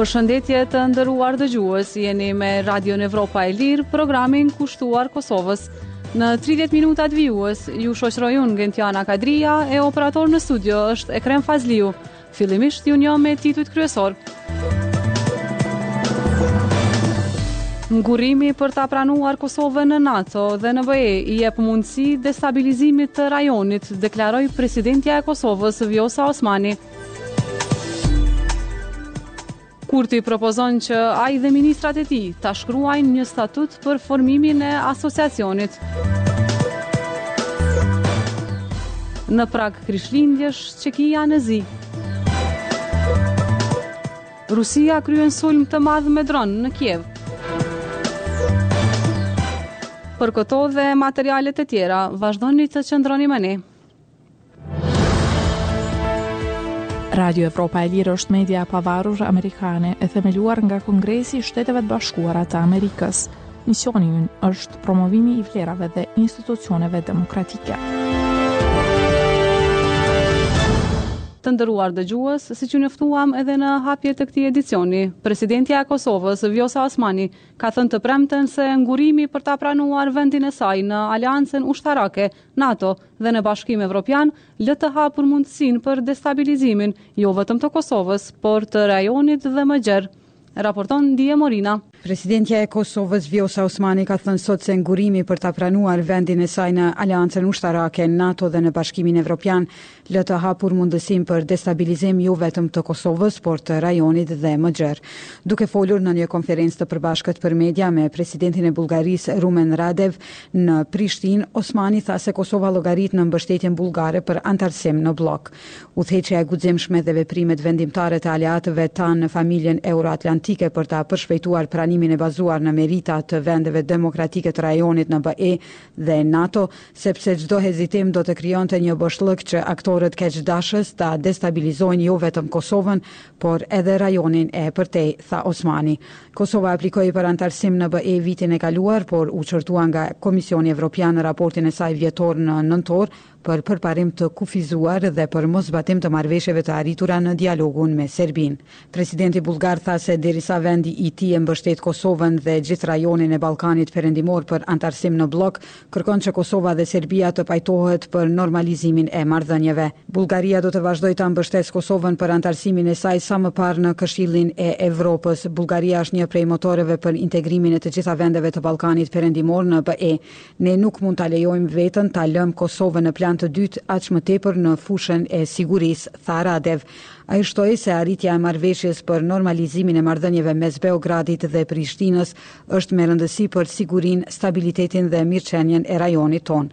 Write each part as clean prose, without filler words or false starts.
Përshëndetje të nderuar dëgjues, jeni me Radio Evropa e Lirë, programin kushtuar Kosovës. Në 30 minutat vijues, ju shoqëroj unë Gentiana Kadria e operator në studio është Ekrem Fazliu. Fillimisht ju njoh me titujt kryesor. Ngurrimi për ta pranuar Kosovën në NATO dhe në BE i jep mundësi destabilizimit të rajonit, deklaroi presidentja e Kosovës Vjosa Osmani. Kurti propozon që ai dhe ministrat e tij ta shkruajnë një statut për formimin e asociacionit. Në prag Krishtlindjesh, Çekia në zi. Rusia kryen sulm të madh me dron në Kiev. Për këto dhe materialet e tjera, vazhdoni të qëndroni me ne. Radio Evropa e Lirë është media e pavarur amerikane e themeluar nga Kongresi i Shteteve të Bashkuara të Amerikës. Misioni i ynë është promovimi i vlerave dhe institucioneve demokratike. Të nderuar dëgjues, siç ju njoftuam edhe në hapje të këtij edicioni, presidentja e Kosovës Vjosa Osmani ka thënë të premten se ngurrimi për ta pranuar vendin e saj në Aleancën Ushtarake, NATO dhe në Bashkimin Evropian lë të hapur mundësinë për destabilizimin jo vetëm të Kosovës, por të rajonit dhe më gjerë. Raporton Dije Morina. Presidentja e Kosovës Vjosa Osmani ka thënë sot se ngurrimi për ta pranuar vendin e saj në Aleancën Ushtarake, NATO dhe në Bashkimin Evropian lë të hapur mundësinë për destabilizim jo vetëm të Kosovës, por të rajonit dhe më gjerë. Duke folur në një konferencë të përbashkët për media me presidentin e Bullgarisë Rumen Radev në Prishtinë, Osmani tha se Kosova llogarit në mbështetjen bullgare për antarësim në blok. Udhëheqja e guximshme dhe veprimet vendimtare të aleatëve tanë në familjen euroatlantike për ta përshpejtuar pranimin e bazuar në merita të vendeve demokratike të rajonit në BE dhe NATO, sepse çdo hezitim do të krijonte një boshllëk që aktorët keqdashës ta destabilizojnë jo vetëm Kosovën, por edhe rajonin e përtej, tha Osmani. Kosova aplikoi për antarësim në BE vitin e kaluar, por u çortua nga Komisioni Evropian në raportin e saj vjetor në nëntor për përparim të kufizuar dhe për mosbatim të marrëveshjeve të arritura në dialogun me Serbin. Presidenti bullgar tha se derisa vendi i tij e mbështet Kosovën dhe gjithë rajonin e Ballkanit Perëndimor për antarësim në blok, kërkon që Kosova dhe Serbia të pajtohet për normalizimin e marrëdhënieve. Bullgaria do të vazhdojë ta mbështesë Kosovën për antarësimin e saj sa më parë në Këshillin e Evropës. Bullgaria është një prej motoreve për integrimin e të gjitha vendeve të Ballkanit Perëndimor në BE. Ne nuk mund ta lejojmë veten ta lëmë Kosovën në plan të dytë aq më tepër në fushën e sigurisë, tha Radev. Ai shtoi se arritja e marrëveshjes për normalizimin e marrëdhënieve mes Beogradit dhe Prishtinës është me rëndësi për sigurinë, stabilitetin dhe mirëqenien e rajonit tonë.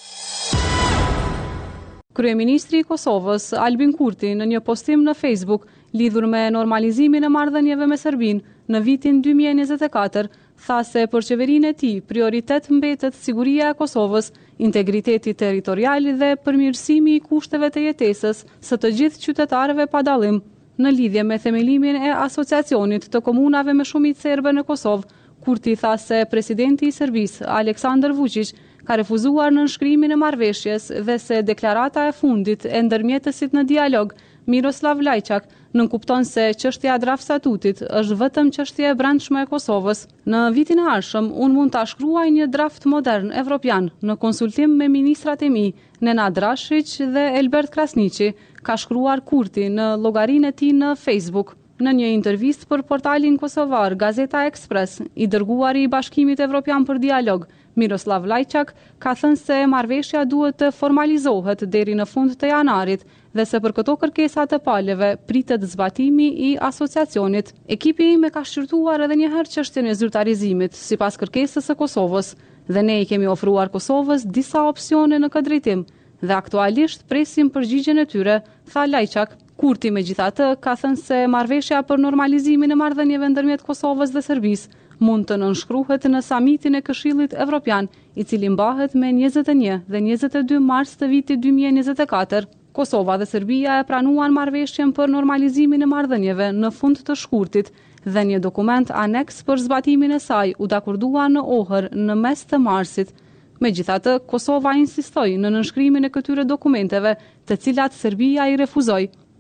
Kryeministri i Kosovës, Albin Kurti, në një postim në Facebook lidhur me normalizimin e marrëdhënieve me Serbinë në vitin 2024, tha se për qeverinë e tij prioritet mbetet siguria e Kosovës, integriteti territorial dhe përmirësimi i kushteve të jetesës së të gjithë qytetarëve pa dallim. Në lidhje me themelimin e asociacionit të komunave me shumicë serbe në Kosovë, Kurti tha se presidenti i Serbisë, Aleksandar Vučić, ka refuzuar nënshkrimin e marrëveshjes dhe se deklarata e fundit e ndërmjetësit në dialog, Miroslav Lajçak, nënkupton se çështja e draft statutit është vetëm çështje e brendshme e Kosovës. Në vitin e ardhshëm, unë mund ta shkruaj një draft modern evropian në konsultim me ministrat e mi, Nenad Rashić dhe Elbert Krasniqi, ka shkruar Kurti në llogarinë e tij në Facebook. Në një intervistë për portalin kosovar Gazeta Express, i dërguari i Bashkimit Evropian për Dialog, Miroslav Lajçak, ka thënë se marrëveshja duhet të formalizohet deri në fund të janarit dhe se për këto kërkesa të paleve pritet zbatimi i asociacionit. Ekipi im e ka shqyrtuar edhe një herë çështjen e zyrtarizimit sipas kërkesës së Kosovës dhe ne i kemi ofruar Kosovës disa opsione në këtë drejtim dhe aktualisht presim përgjigjen e tyre, tha Lajçak. Kurti megjithatë ka thënë se marrëveshja për normalizimin e marrëdhënieve ndërmjet Kosovës dhe Serbisë mund të nënshkruhet në samitin e Këshillit Evropian, i cili mbahet me 21 dhe 22 mars të vitit 2024. Kosova dhe Serbia e pranuan marrëveshjen për normalizimin e marrëdhënieve në fund të shkurtit dhe një dokument aneks për zbatimin e saj u dakordua në Ohër në mes të marsit. Megjithatë, Kosova insistoi në nënshkrimin e këtyre dokumenteve, të cilat Serbia i refuzoi.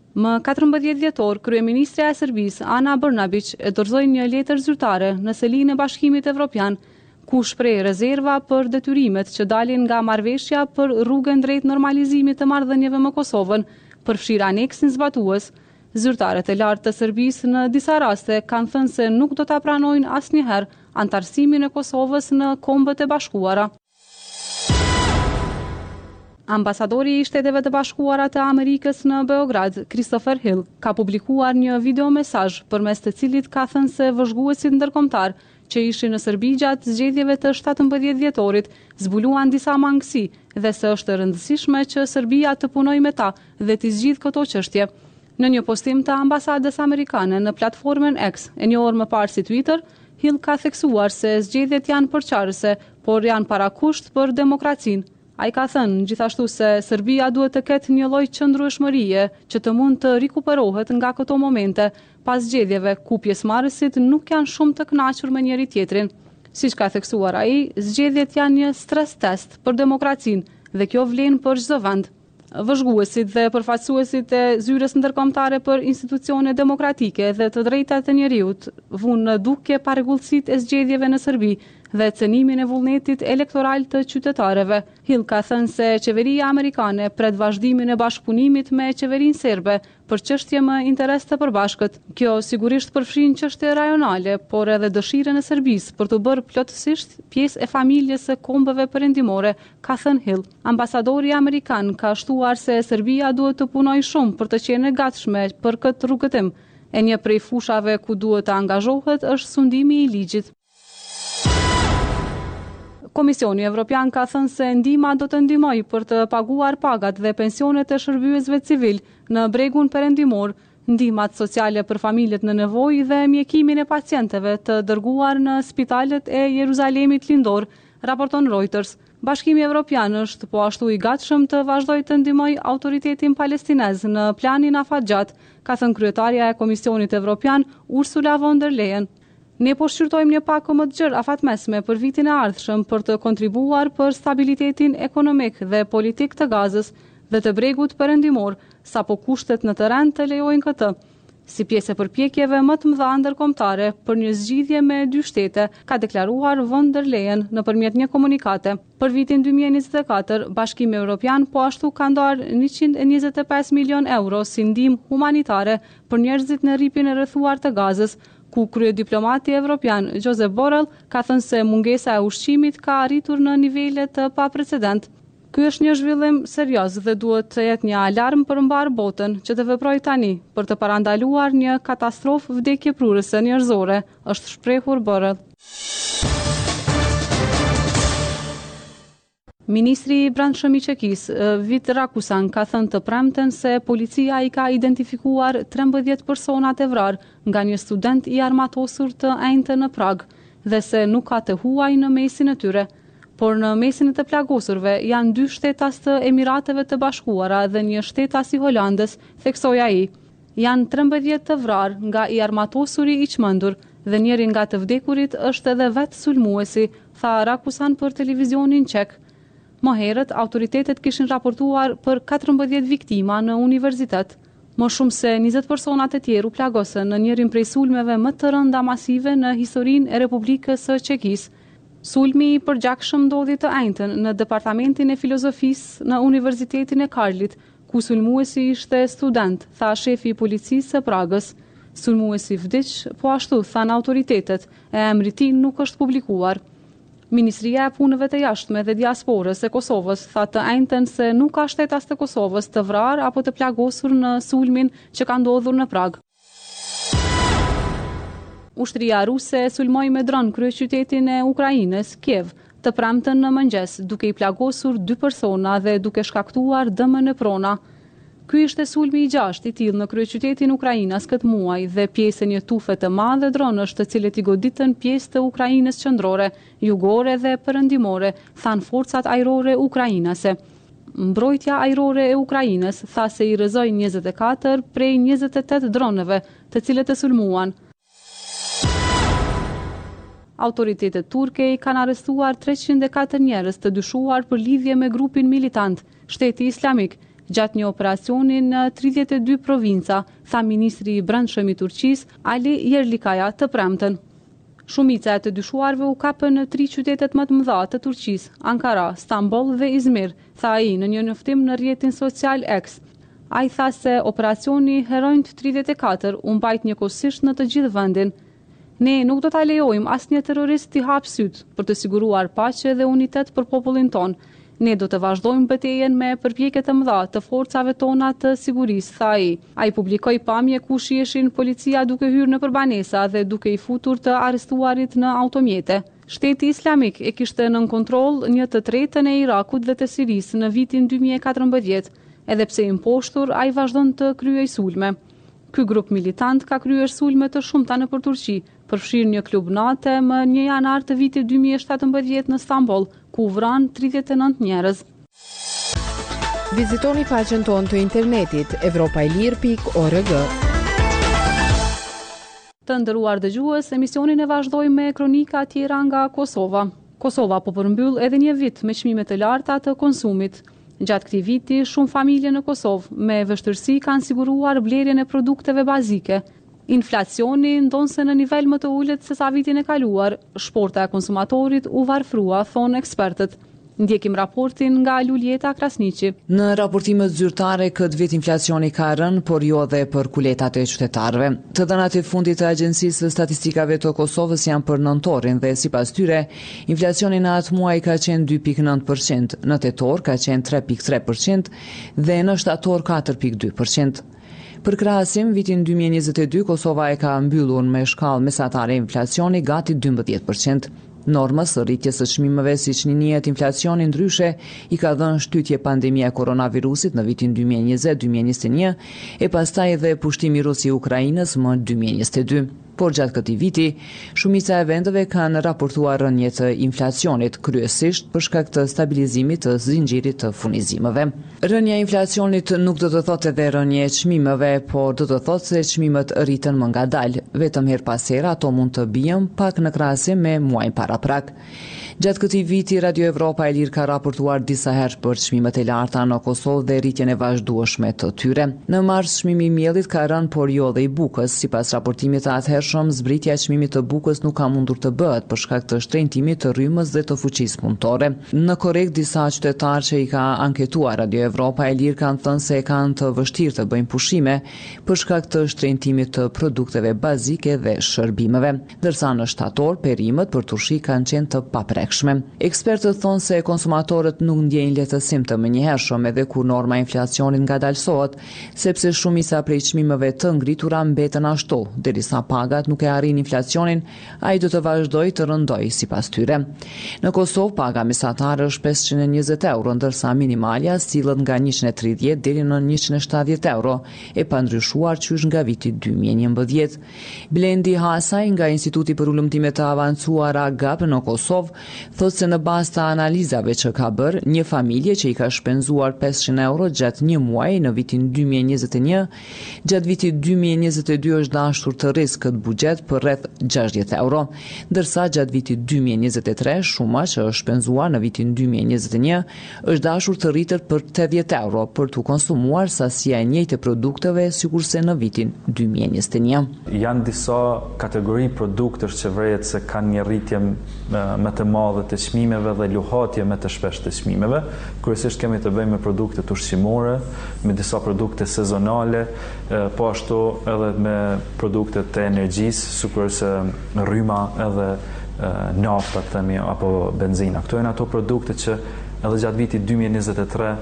Më 14 dhjetor, kryeministrja e Serbisë, Ana Brnabić, e dorëzoi një letër zyrtare në selinë e Bashkimit Evropian, ku shpreh rezerva për detyrimet që dalin nga marrëveshja për rrugën drejt normalizimit të marrëdhënieve me Kosovën, përfshir aneksin zbatues. Zyrtarët e lartë të Serbisë në disa raste kanë thënë se nuk do ta pranojnë asnjëherë antarësimin e Kosovës në Kombët e Bashkuara. Ambasadori i Shteteve të Bashkuara të Amerikës në Beograd, Christopher Hill, ka publikuar një videomesazh përmes të cilit ka thënë se vëzhguesit ndërkombëtar që ishin në Serbi gjatë zgjedhjeve të 17 dhjetorit zbuluan disa mangësi dhe se është e rëndësishme që Serbia të punojë me ta dhe të zgjidhë këto çështje. Në një postim të ambasadës amerikane në platformën X, e njohur më parë si Twitter, Hill ka theksuar se zgjedhjet janë përçarëse, por janë parakusht për demokracinë. Ai ka thënë gjithashtu se Serbia duhet të ketë një lloj qëndrueshmërie që të mund të rikuperohet nga këto momente pas zgjedhjeve ku pjesëmarrësit nuk janë shumë të kënaqur me njëri tjetrin. Siç ka theksuar ai, zgjedhjet janë një stres test për demokracinë dhe kjo vlen për çdo vend. Vëzhguesit dhe përfaqësuesit e zyres ndërkombëtare për institucione demokratike dhe të drejtat e njeriut vunë në dukje parregullësitë e zgjedhjeve në Serbi dhe cënimin e vullnetit elektoral të qytetarëve. Hill ka thënë se qeveria amerikane pret vazhdimin e bashkëpunimit me qeverinë serbe për çështje më interes të përbashkët. Kjo sigurisht përfshin çështje rajonale, por edhe dëshirën e Serbisë për të bërë plotësisht pjesë e familjes së kombëve perëndimore, ka thënë Hill. Ambasadori amerikan ka shtuar se Serbia duhet të punojë shumë për të qenë e gatshme për këtë rrugëtim. E një prej fushave ku duhet të angazhohet është sundimi i ligjit. Komisioni Evropian ka thënë se ndihma do të ndihmojë për të paguar pagat dhe pensionet e shërbyesve civil në bregun perëndimor, ndihmat sociale për familjet në nevojë dhe mjekimin e pacientëve të dërguar në spitalet e Jeruzalemit lindor, raporton Reuters. Bashkimi Evropian është po ashtu i gatshëm të vazhdojë të ndihmojë autoritetin palestinez në planin afatgjat, ka thënë kryetaria e Komisionit Evropian Ursula von der Leyen. Ne po shqyrtojmë një pak më të gjerë afatmesme për vitin e ardhshëm për të kontribuar për stabilitetin ekonomik dhe politik të Gazës dhe të bregut perëndimor, sapo kushtet në terren të lejojnë këtë. Si pjesë e përpjekjeve më të mëdha ndërkombëtare për një zgjidhje me 2 shtete, ka deklaruar von der Leyen nëpërmjet një komunikate. Për vitin 2024, Bashkimi Evropian po ashtu ka ndarë 125 milion euro si ndihmë humanitare për njerëzit në rripin e rrethuar të Gazës, ku kryediplomati evropian Josep Borrell ka thënë se mungesa e ushqimit ka arritur në nivele të paprecedent. Ky është një zhvillim serioz dhe duhet të jetë një alarm për mbar botën që të veprojë tani për të parandaluar një katastrofë vdekjeprurëse njerëzore, është shprehur Borrell. Ministri i Brendshëm i Çekisë, Vit Rakusan, ka thënë të premten se policia i ka identifikuar 13 persona të vrarë nga një student i armatosur të enjtë në Prag dhe se nuk ka të huaj në mesin e tyre. Por në mesin e të plagosurve janë 2 shtetas të Emirateve të Bashkuara dhe një shtetas i Holandës, theksoi ai. Janë 13 të vrarë nga i armatosuri i çmendur dhe njëri nga të vdekurit është edhe vetë sulmuesi, tha Rakusan për televizionin çek. Më herët, autoritetet kishin raportuar për 14 viktima në universitet. Më shumë se 20 persona të tjerë u plagosën në njërin prej sulmeve më të rënda masive në historinë e Republikës së Çekisë. Sulmi i përgjakshëm ndodhi të enjtën në departamentin e filozofisë në Universitetin e Karlit, ku sulmuesi ishte student, tha shefi i policisë së Pragës. Sulmuesi vdiq, po ashtu than autoritetet, e emri i tij nuk është publikuar. Ministria e Punëve të Jashtme dhe Diasporës e Kosovës tha të enjtën se nuk ka shtetas të Kosovës të vrarë apo të plagosur në sulmin që ka ndodhur në Prag. Ushtria ruse sulmoi me dron kryeqytetin e Ukrainës, Kiev, të premten në mëngjes, duke i plagosur 2 persona dhe duke shkaktuar dëme në prona. Ky ishte sulmi i 6 i tillë në kryeqytetin Ukrainas këtë muaj dhe pjesë e një tufe të madhe dronësh të cilët i goditën pjesë të Ukrainës qendrore, jugore dhe perëndimore, than forcat ajrore ukrainase. Mbrojtja ajrore e Ukrainës tha se i rrezoi 24 prej 28 dronëve, të cilët e sulmuan. Autoritetet turke i kanë arrestuar 304 njerëz të dyshuar për lidhje me grupin militant Shteti Islamik, Gjatë një operacioni në 32 provinca, tha ministri i brendshëm i Turqisë, Ali Yerlikaya të premten. Shumica e të dyshuarve u kapën në 3 qytetet më të mëdha të Turqisë, Ankara, Stamboll dhe Izmir, tha ai në një njoftim në rrjetin social X. Ai tha se operacioni Herojnë 34 u mbajt njëkohësisht në të gjithë vendin. Ne nuk do ta lejojmë asnjë terrorist të hapë syt për të siguruar paqe dhe unitet për popullin ton. Ne do të vazhdojmë betejën me përpjekje të mëdha të forcave tona të sigurisë, tha ai. Ai publikoi pamje ku shiheshin policia duke hyrë nëpër banesa dhe duke i futur të arrestuarit në automjete. Shteti Islamik e kishte nën kontroll 1/3 e Irakut dhe të Sirisë në vitin 2014, edhe pse i mposhtur ai vazhdon të kryej sulme. Ky grup militant ka kryer sulme të shumta nëpër Turqi, përfshirë një klub nate më 1 janar të vitit 2017 në Stamboll, ku vran 39 njerëz. Vizitoni faqen tonë të internetit evropailir.org. Të nderuar dëgjues, emisionin e vazhdojmë me kronika tjera nga Kosova. Kosova po përmbyll edhe një vit me çmime të larta të konsumit. Gjatë këtij viti, shumë familje në Kosovë me vështirësi kanë siguruar blerjen e produkteve bazike. Inflacioni ndonse në nivel më të ulët se sa vitin e kaluar, shporta e konsumatorit u varfrua, thonë ekspertët. Ndjekim raportin nga Luljeta Krasniqi. Në raportimet zyrtare këtë vit inflacioni ka rënë, por jo dhe për kuletat e qytetarëve. Të dhënat e fundit të Agjencisë së Statistikave të Kosovës janë për nëntorin dhe sipas tyre, inflacioni në atë muaj ka qenë 2.9%, në tetor ka qenë 3.3% dhe në shtator 4.2%. Për krahasim, vitin 2022 Kosova e ka mbyllur me shkallë mesatare inflacioni gati 12%. Normës së rritjes së çmimeve siç njihet inflacioni ndryshe i ka dhënë shtytje pandemia e koronavirusit në vitin 2020-2021 e pastaj edhe pushtimi rus i Ukrainës më 2022. Por gjatë këtij viti, shumica e vendeve kanë raportuar rënje të inflacionit, kryesisht për shkak të stabilizimit të zinxhirit të furnizimeve. Rënja e inflacionit nuk do të thotë edhe rënje e çmimeve, por do të thotë se çmimet rriten më ngadalë. Vetëm her pas here ato mund të bien pak në krahasim me muajin paraprak. Gjatë këtij viti, Radio Evropa e Lirë ka raportuar disa herë për çmimet e larta në Kosovë dhe rritjen e vazhdueshme të tyre. Në mars çmimi i miellit ka rënë, por jo dhe i bukës. Sipas raportimit të atëhershëm, zbritja e çmimit të bukës nuk ka mundur të bëhet për shkak të shtrenjtimit të rrymës dhe të fuqisë punëtore. Në korrekt, disa qytetarë që i ka anketuar Radio Evropa e Lirë kanë thënë se kanë të vështirë të bëjnë pushime për shkak të shtrenjtimit të produkteve bazike dhe shërbimeve, ndërsa në shtator perimet për turshi kanë qenë të paprekshme. Ekspertët thonë se konsumatorët nuk ndjejnë lehtësim të menjëhershëm edhe kur norma e inflacionit ngadalësohet, sepse shumica prej çmimeve të ngritura mbeten ashtu, derisa pagat nuk e arrin inflacionin, ai do të vazhdojë të rëndojë sipas tyre. Në Kosovë paga mesatare është 520 euro, ndërsa minimalja sillet nga 130 deri në 170 euro, e pandryshuar qysh nga viti 2011. Blendi Hasaj nga Instituti për Ullëmtime të Avancuara GAP në Kosovë thotë se në bazë të analizave që ka bërë, një familje që i ka shpenzuar 500 euro gjatë një muaji në vitin 2021, gjatë vitit 2022 është dashur të rrisë këtë buxhet për rreth 60 euro, ndërsa gjatë vitit 2023 shuma që është shpenzuar në vitin 2021 është dashur të rritet për 80 euro për të konsumuar sasia e njëjtë e produkteve sikurse në vitin 2021. Janë disa kategori produktësh që vëret se kanë një rritje më të madhe të çmimeve dhe luhatje më të shpeshtë të çmimeve. Kryesisht kemi të bëjmë me produkte ushqimore, me disa produkte sezonale, po ashtu edhe me produkte të energjisë, sikurse rryma edhe nafta themi apo benzina. Këto janë ato produkte që edhe gjatë vitit 2023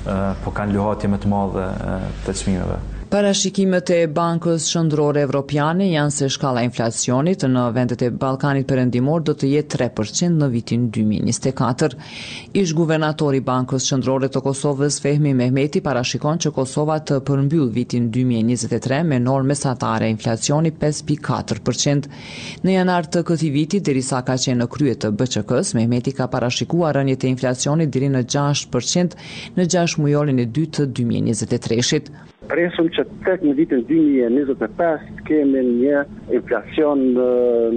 po kanë luhatje më të madhe të çmimeve. Parashikimet e Bankës Qendrore Evropiane janë se shkalla e inflacionit në vendet e Ballkanit Perëndimor do të jetë 3% në vitin 2024. Ish guvernatori i Bankës Qendrore të Kosovës Fehmi Mehmeti parashikon që Kosova të përmbyll vitin 2023 me normë mesatare inflacioni 5.4%. Në janar të këtij viti, derisa ka qenë në krye të BÇK-s, Mehmeti ka parashikuar rënje të inflacionit deri në 6% në 6 mujorin e dytë të 2023-shit. Presim që tek në vitin 2025 kemi një inflacion në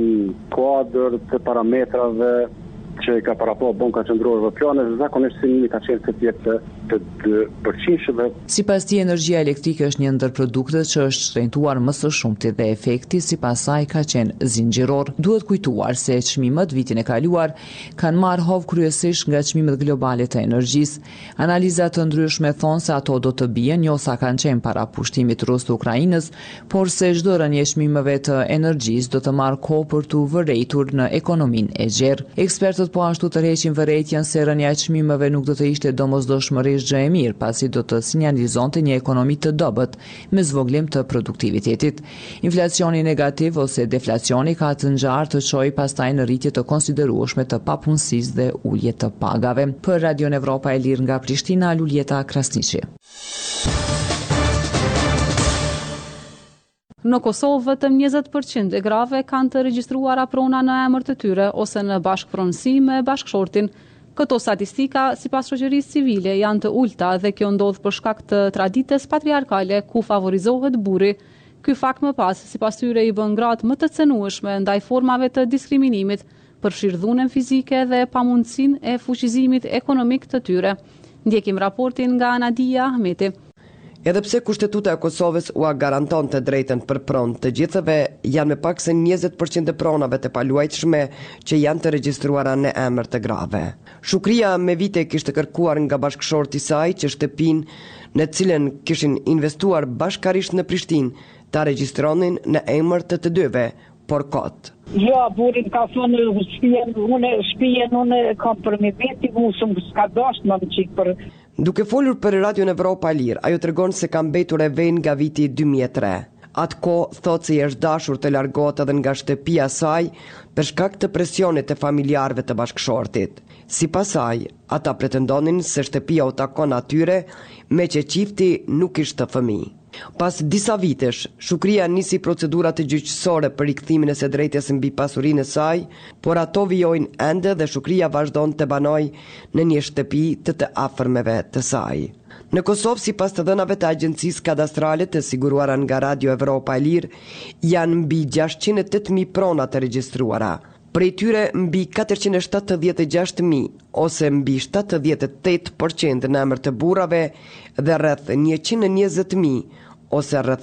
kuadër të parametrave që ka parapo Banka Qendrore Evropiane, zakonisht sinimi ka qenë se të jetë të 2%. Sipas tij, energjia elektrike është një ndër produktet që është shtrentuar më së shumti dhe efekti sipas saj ka qenë zinxhiror. Duhet kujtuar se çmimet vitin e kaluar kanë marrë hov kryesisht nga çmimet globale të energjisë. Analiza të ndryshme thonë se ato do të bien jo sa kanë qenë para pushtimit rus të Ukrainës, por se çdo rënje e çmimeve të energjisë do të marrë kohë për të vërejtur në ekonominë e gjerë. Ekspertët po ashtu tërheqin vërejtjen se rënja e çmimeve nuk do të ishte domosdoshmërisht gjë e mirë, pasi do të sinjalizonte një ekonomi të dobët me zvoglim të produktivitetit. Inflacioni negativ ose deflacioni ka të ngjarë të çojë pastaj në rritje të konsiderueshme të papunësisë dhe ulje të pagave. Për Radion Evropa e Lirë nga Prishtina, Luljeta Krasniqi. Në Kosovë, vetëm 20% e grave kanë të regjistruara prona në emër të tyre ose në bashkëpronësi me bashkëshortin. Këto statistika, sipas shoqërisë civile, janë të ulta dhe kjo ndodh për shkak të traditës patriarkale ku favorizohet burri. Ky fakt më pas, sipas tyre, i bën gratë më të cenueshme ndaj formave të diskriminimit, përfshirë dhunën fizike dhe pamundësinë e fuqizimit ekonomik të tyre. Ndjekim raportin nga Nadia Ahmeti. Edhe pse Kushtetuta e Kosovës ua garanton të drejtën për pronë të gjithëve, janë me pak se 20% e pronave të paluajtshme që janë të regjistruara në emër të grave. Shukria me vite kishte kërkuar nga bashkëshorti i saj që shtëpinë në cilën kishin investuar bashkarisht në Prishtinë ta regjistronin në emër të dyve, por kot. Jo, burin ka thonë shpijen unë kam për me veti, musëm s'ka dasht më qikë për... Duke folur për Radion Evropa e Lirë, ajo tregon se ka mbetur e ven nga viti 2003. Atë kohë thot se i është dashur të largohet edhe nga shtëpia saj për shkak të presionit të familjarëve të bashkëshortit. Sipas saj, ata pretendonin se shtëpia u takon atyre me që çifti nuk ishte fëmijë. Pas disa vitesh, Shukria nisi procedurat gjyqësore për rikthimin e së drejtës mbi pasurinë e saj, por ato vijojnë ende dhe Shukria vazhdon të banojë në një shtëpi të afërmeve të saj. Në Kosovë, sipas të dhënave të agjencisë kadastrale të siguruara nga Radio Evropa e Lirë, janë mbi 608.000 prona të regjistruara. Prej tyre mbi 476.000 ose mbi 78% në emër të burrave dhe rreth 120.000 ose rreth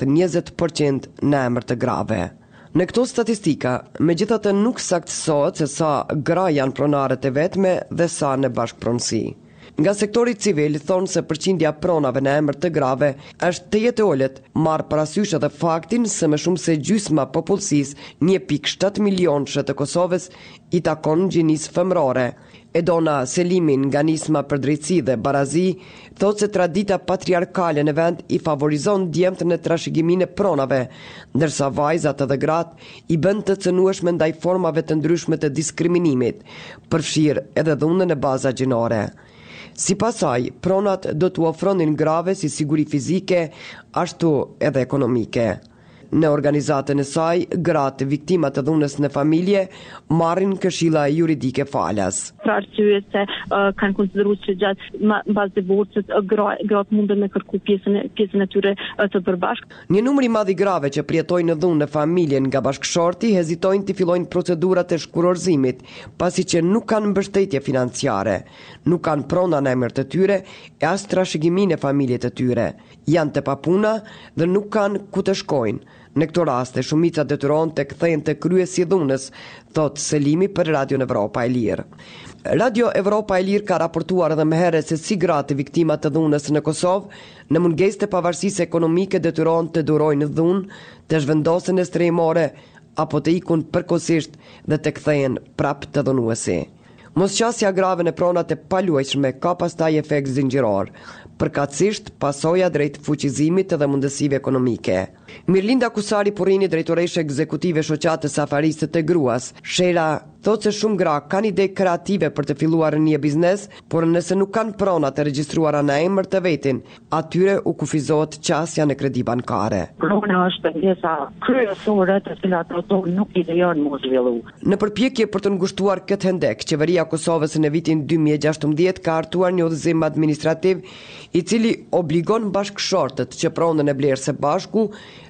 20% në emër të grave. Në këto statistika, megjithatë nuk saktësohet se sa gra janë pronarët e vetme dhe sa në bashkëpronësi. Nga sektori civil thonë se përqindja pronave në emër të grave është të jetë ulët, marrë parasysh edhe faktin se më shumë se gjysma popullsisë 1.7 milionëshe të Kosovës i takon gjinisë femërore. Edona Selimin nga Nisma për Drejtësi dhe Barazi thotë se tradita patriarkale në vend i favorizon djemt në trashëgimin e pronave, ndërsa vajzat edhe gratë i bën të cënueshme ndaj formave të ndryshme të diskriminimit, përfshirë edhe dhunën e baza gjinore. Sipas saj, pronat do t'u ofronin grave si siguri fizike, ashtu edhe ekonomike. Në organizatën e saj, gratë viktima të dhunës në familje marrin këshilla juridike falas. Për arsye se kanë konsideruar se gjatë bazë divorcit gratë mundën me kërku pjesën e tyre të përbashkët. Një numër i madh i grave që përjetojnë në dhunë në familjen nga bashkëshorti hezitojnë të fillojnë procedurat e shkurorzimit, pasi që nuk kanë mbështetje financiare, nuk kanë prona në emër të tyre e as trashëgimin e familjet të tyre. Janë të papuna dhe nuk kanë ku të shkojnë. Në këto raste, shumica detyrohen të kthehen te kryesi i dhunës, thot Selimi për Radio Evropa e Lirë. Radio Evropa e Lirë ka raportuar edhe më herët se si gratë viktima të dhunës në Kosovë, në mungesë të pavarësisë ekonomike detyrohen të durojnë dhunë, të zhvendosen e strehimore apo të ikun përkohësisht dhe të kthehen prap të dhunuesi. Mosqasja grave në pronat e paluajtshme ka pastaj efekt zinxhiror, përkatësisht pasoja drejt fuqizimit dhe mundësive ekonomike. Mirlinda Kusari Purini, drejtoreshe ekzekutive shoqatës Safaristët të gruas, Shera, thotë se shumë gra kanë ide kreative për të filluar një biznes, por nëse nuk kanë prona të regjistruara në emër të vetin, atyre u kufizohet qasja në kredi bankare. Prona është pjesa kryesore të cilat ato nuk i lejon mos zhvillu. Në përpjekje për të ngushtuar këtë hendek, qeveria e Kosovës në vitin 2016 ka hartuar një udhëzim administrativ i cili obligon bashkëshortët që pronën e blerë së bashku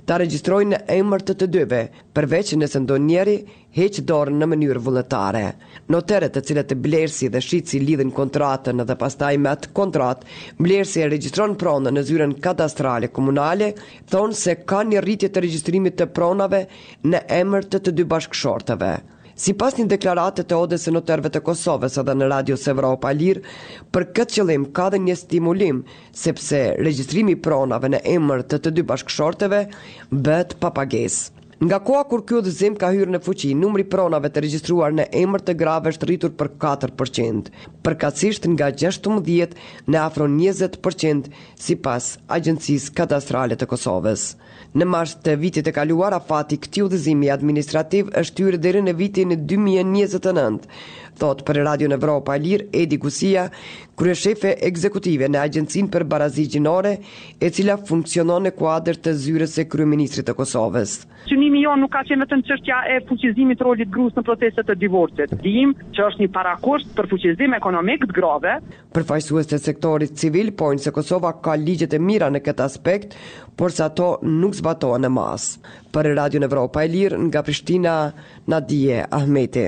ta regjistrojnë në emër të dyve, përveç nëse ndonjëri heq dorën në mënyrë vullnetare. Noteret të cilët e blerësi dhe shitësi lidhin kontratën dhe pastaj me atë kontratë, blerësi e regjistron pronën në zyrën kadastrale komunale, thonë se ka një rritje të regjistrimit të pronave në emër të dy bashkëshorteve. Sipas një deklarate të Odës së Notarëve të Kosovës edhe në Radios Evropa Lir, për këtë qëllim ka dhe një stimulim, sepse regjistrimi i pronave në emër të dy bashkëshorteve bëhet pa pagesë. Nga koha kur ky udhëzim ka hyrë në fuqi, numri pronave të regjistruar në emër të grave është rritur për 4%, përkatësisht nga 16 në afro 20% sipas Agjencisë Kadastrale të Kosovës. Në mars të vitit e kaluar, afati këtij udhëzimi administrativ është hyrë deri në vitin 2029, thot për Radio Evropa Lir Edi Gusia, kryeshefe ekzekutive në Agjencinë për Barazi Gjinore, e cila funksionon në kuadër të zyrës së kryeministrit të Kosovës. Synimi jo nuk ka qenë vetëm çështja e fuqizimit të rolit gruas në procese të divorcit. Dim që është një parakusht për fuqizim ekonomik të grave. Përfaqësues të sektorit civil pojnë se Kosova ka ligjet e mira në këtë aspekt, por se ato nuk zbatohen në masë. Për Radio Evropa e Lir nga Prishtina, Nadije Ahmeti.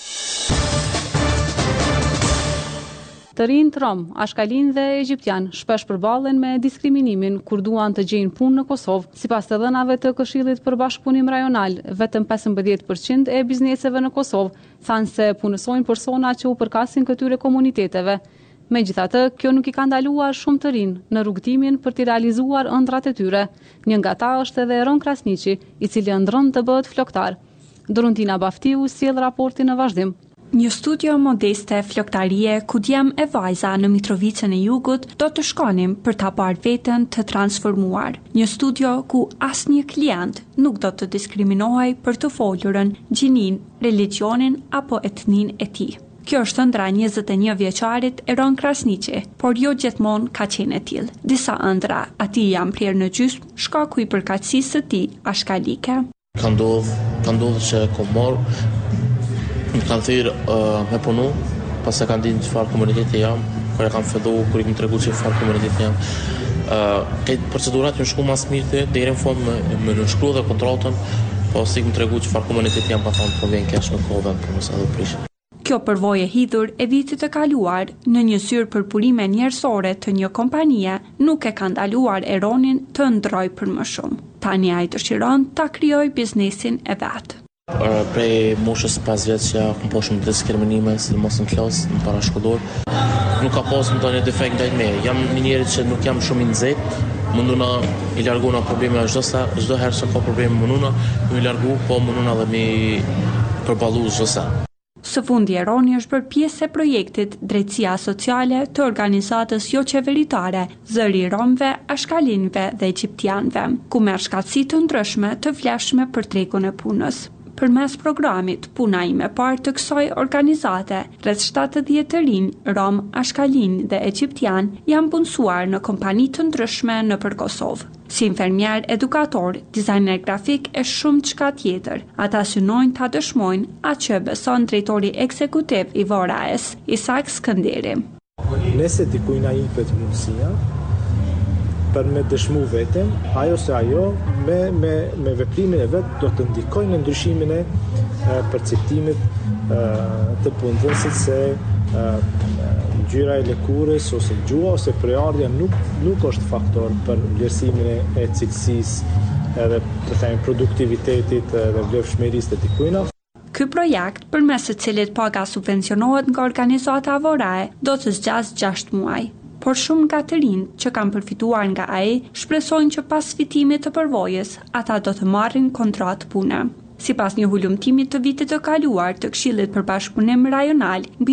Të rinjt rom, ashkalin dhe egjiptian shpesh përballen me diskriminimin kur duan të gjejnë punë në Kosovë. Sipas të dhënave të Këshillit për Bashkëpunim Rajonal, vetëm 15% e bizneseve në Kosovë thanë se punësojnë persona që u përkasin këtyre komuniteteve. Megjithatë, kjo nuk i ka ndaluar shumë të rinj në rrugtimin për të realizuar ëndrat e tyre. Një nga ta është edhe Ron Krasniqi, i cili ëndron të bëhet floktar. Doruntina Baftiu sjell raportin në vazhdim. Një studio modeste floktarie ku djem e vajza në Mitrovicën e Jugut do të shkonim për ta parë veten të transformuar. Një studio ku asnjë klient nuk do të diskriminohej për të folurën, gjinin, religionin apo etnin e tij. Kjo është ëndra 21 vjeçarit Ron Krasniqi, por jo gjithmonë ka qenë e tillë. Disa ëndra atij janë prerë në gjysmë shkaku i përkatësisë së tij ashkalike. Ka ndodhur që komor më kanë thirë me punu, pas e kanë dinë çfarë komuniteti jam, kur e kanë fillu, kur i kam tregu çfarë komuniteti jam. Këtë procedurat ju shku mas mirë deri në fund me nënshkruaj dhe kontratën, po si kam tregu çfarë komuniteti jam, pa thonë po vjen kesh në kohën për mos edhe prish. Kjo përvojë e hidhur e vitit të kaluar në një syrë përpurime njerësore të një kompanie nuk e ka ndaluar Eronin të ndrojë për më shumë. Tani ai dëshiron ta krijojë biznesin e vet. Prej moshës 5 vjetë që kom po shumë diskriminime, si mos në klasë, në parashkollor. Nuk ka pas më të një defekt ndaj me. Jam një njeri që nuk jam shumë i nxehtë, munduna i larguna probleme çdo herë që ka probleme munduna i largu, po munduna dhe mi përballu çdo sa. Së fundi Eroni është bërë pjesë e projektit Drejtësia Sociale të organizatës jo qeveritare Zëri i Romëve, Ashkalinëve dhe Egjiptianëve, ku merr shkatësi të ndryshme të vlefshme për tregun e punës. Përmes programit Puna ime parë të kësaj organizate, rreth 70 të rinj, rom, ashkalin dhe egjiptian janë punësuar në kompani të ndryshme nëpër Kosovë. Si infermier, edukator, dizajner grafik e shumë çka tjetër. Ata synojnë ta dëshmojnë atë që beson drejtori ekzekutiv i VORAES, Isak Skënderi. Nëse dikujt na jepet mundësia për me dëshmu veten, ajo se ajo me veprimin e vet do të ndikojë në ndryshimin e perceptimit të punëdhënësit se ngjyra e lëkurës ose gjua ose prejardhja nuk është faktor për vlerësimin e cilësisë edhe të themi produktivitetit dhe vlefshmërisë të dikujt. Ky projekt, përmes së cilit paga subvencionohet nga organizata VORAE, do të zgjasë 6 muaj. Por shumë nga të rinjt që kanë përfituar nga ai shpresojnë që pas fitimit të përvojës, ata do të marrin kontratë pune. Sipas një hulumtimi të vitit të kaluar të Këshillit për Bashkëpunim Rajonal, mbi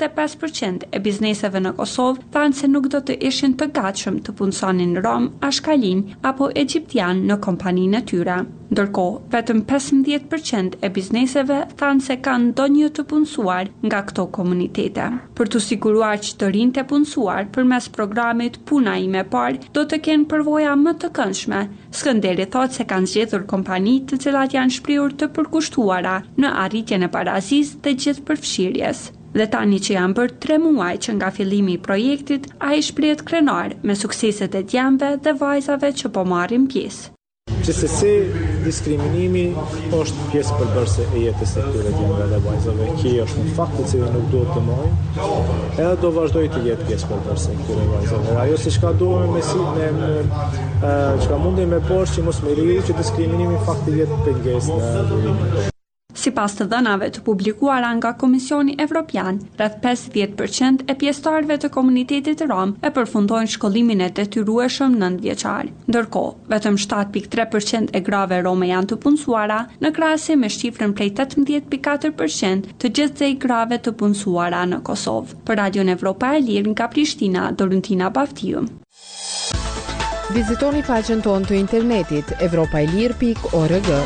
25% e bizneseve në Kosovë thanë se nuk do të ishin të gatshëm të punësonin rom, ashkalin apo egjiptian në kompaninë e tyre. Ndërkohë, vetëm 15% e bizneseve thanë se kanë ndonjë të punësuar nga këto komunitete. Për të siguruar që të rinjtë e punësuar përmes programit Puna ime parë do të kenë përvoja më të këndshme, Skënderi thotë se kanë zgjedhur kompani të cilat janë shprehur të përkushtuara në arritjen e barazisë dhe gjithë përfshirjes. Dhe tani që janë bërë 3 muaj që nga fillimi i projektit, ai shprehet krenar me sukseset e djemve dhe vajzave që po marrin pjesë. Gjithsesi, diskriminimi është pjesë përbërëse e jetës së këtyre djemve dhe vajzave. Kjo është një fakt i cili nuk duhet të mojë, edhe do vazhdoj të jetë pjesë përbërëse e këtyre vajzave. Ajo si çka duhem çka mundi me poshtë që mos me rriu që diskriminimi fakti jetë pengesë në durimin. Sipas të dhënave të publikuara nga Komisioni Evropian, rreth 50% e pjesëtarëve të komunitetit rom e përfundojnë shkollimin e detyrueshëm 9 vjeçar. Ndërkohë, vetëm 7.3% e grave rome janë të punësuara, në krahasim me shifrën prej 18.4% të gjithsej grave të punësuara në Kosovë. Për Radion Evropa e Lirë nga Prishtina, Dorentina Baftiu. Vizitoni faqen tonë të internetit evropaelir.org.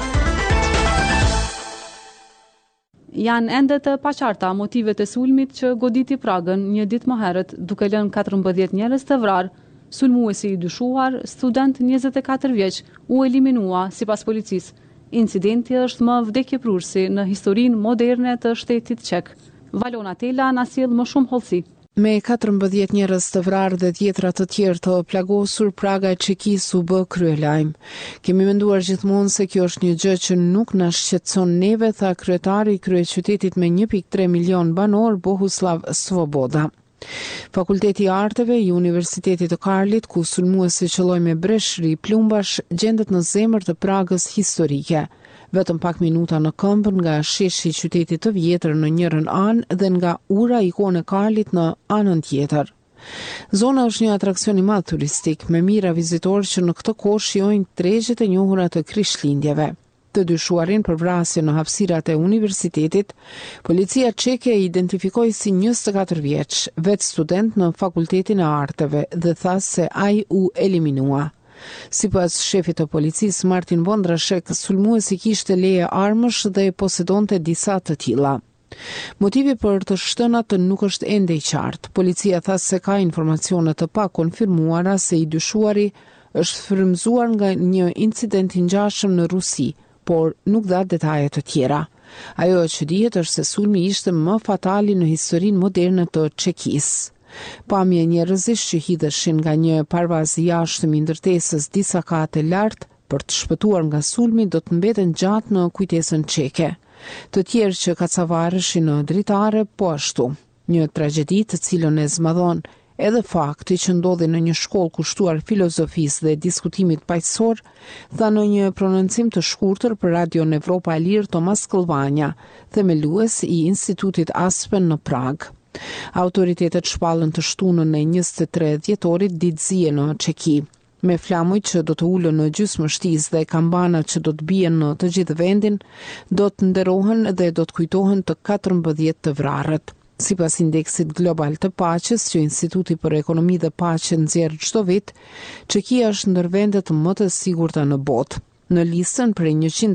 Janë ende të paqarta motivet e sulmit që goditi Pragën një ditë më herët, duke lënë 14 njerëz të vrarë. Sulmuesi i dyshuar, student 24 vjeç, u eliminua sipas policisë. Incidenti është më vdekjeprursi në historinë moderne të shtetit çek. Valona Tela na sjell më shumë hollësi. Me 14 njerëz të vrarë dhe tjetra të tjerë të plagosur, Praga e Çekisë u bë kryelajm. Kemi menduar gjithmonë se kjo është një gjë që nuk na shqetëson neve, tha kryetari i kryeqytetit me 1.3 milion banor, Bohuslav Svoboda. Fakulteti i Arteve i Universitetit të Karlit, ku sulmuesi qelloi me breshri plumbash, gjendet në zemër të Pragës historike. Vetëm pak minuta në këmbë nga sheshi i qytetit të vjetër në njërin anë dhe nga ura ikone Karlit në anën tjetër. Zona është një atraksion i madh turistik, me mijëra vizitorë që në këtë kohë shijojnë tregjet e njohura të Krishtlindjeve. Të dyshuarin për vrasje në hapësirat e universitetit, policia çeke e identifikoi si 24 vjeç, vetë student në Fakultetin e Arteve, dhe tha se ai u eliminua. Sipas shefit të policisë Martin Vondrashek, sulmuesi kishte leje armësh dhe posedonte disa të tilla. Motivi për të shtënat nuk është ende i qartë. Policia tha se ka informacione të pakonfirmuara se i dyshuari është frymzuar nga një incident i ngjashëm në Rusi, por nuk dha detaje të tjera. Ajo që dihet është se sulmi ishte më fatali në historinë moderne të Çekisë. Pamje njerëzish që hidheshin nga një parvaz i jashtëm i ndërtesës disa kate lart për të shpëtuar nga sulmi do të mbeten gjatë në kujtesën çeke. Të tjerë që kacavareshin në dritare po ashtu. Një tragjedi të cilën e zmadhon edhe fakti që ndodhi në një shkollë kushtuar filozofisë dhe diskutimit paqësor, tha në një prononcim të shkurtër për Radion Evropa e Lirë Tomas Këllvanja, themelues i Institutit Aspen në Prag. Autoritetet shpallën të shtunën e 23 dhjetorit ditëzie në Çeki. Me flamuj që do të ulën në gjysmështisë dhe kambanat që do të bien në të gjithë vendin, do të nderohen dhe do të kujtohen të 14 të vrarët. Sipas indeksit global të paqes që Instituti për Ekonomi dhe Paqe nxjerr çdo vit, Çekia është ndër vendet më të sigurta në botë. Në listën prej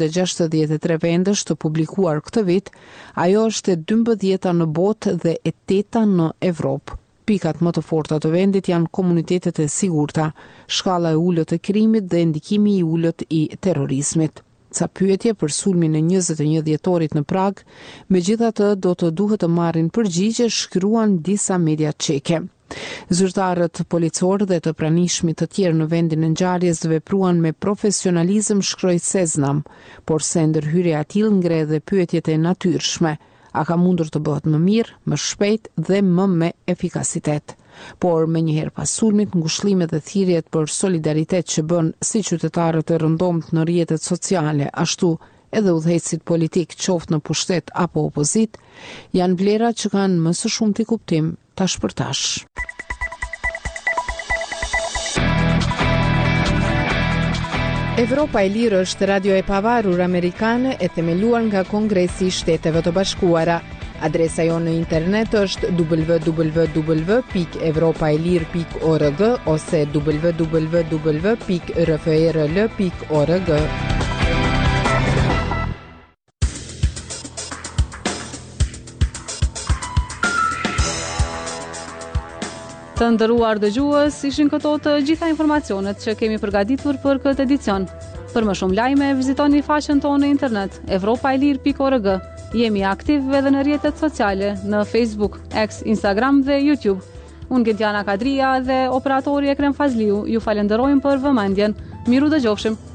163 vendesh të publikuar këtë vit, ajo është e 12 në botë dhe e 8 në Evropë. Pikat më të forta të vendit janë komunitetet e sigurta, shkalla e ulët e krimit dhe ndikimi i ulët i terrorizmit. Ca pyetje për sulmin e 21 dhjetorit në Prag, megjithatë do të duhet të marrin përgjigje, shkruan disa media çeke. Zyrtarët policorë dhe të pranishmit të tjerë në vendin e ngjarjes vepruan me profesionalizëm, shkroi Seznam, por se ndërhyrja e tillë ngre dhe pyetjet e natyrshme. A ka mundur të bëhet më mirë, më shpejt dhe më me efikasitet? Por me njëherë pas sulmit, ngushëllimet dhe thirrjet për solidaritet që bën si qytetarët e rëndomt në rrjetet sociale, ashtu edhe udhëheqësit politik, qoftë në pushtet apo opozit, janë vlera që kanë më së shumti kuptim tash për tash. Evropa e Lirë është radio e pavarur amerikane e themeluar nga Kongresi i Shteteve të Bashkuara. Adresa jonë në internet është www.evropaelir.org ose www.rfrl.org. Të nderuar dëgjues, ishin këto të gjitha informacionet që kemi përgatitur për këtë edicion. Për më shumë lajme, vizitoni faqen tonë në internet evropaelir.org. Jemi aktiv edhe në rrjetet sociale, në Facebook, X, Instagram dhe YouTube. Unë Gjendjana Kadria dhe operatori Ekrem Fazliu ju falenderojmë për vëmendjen. Miru dëgjofshim.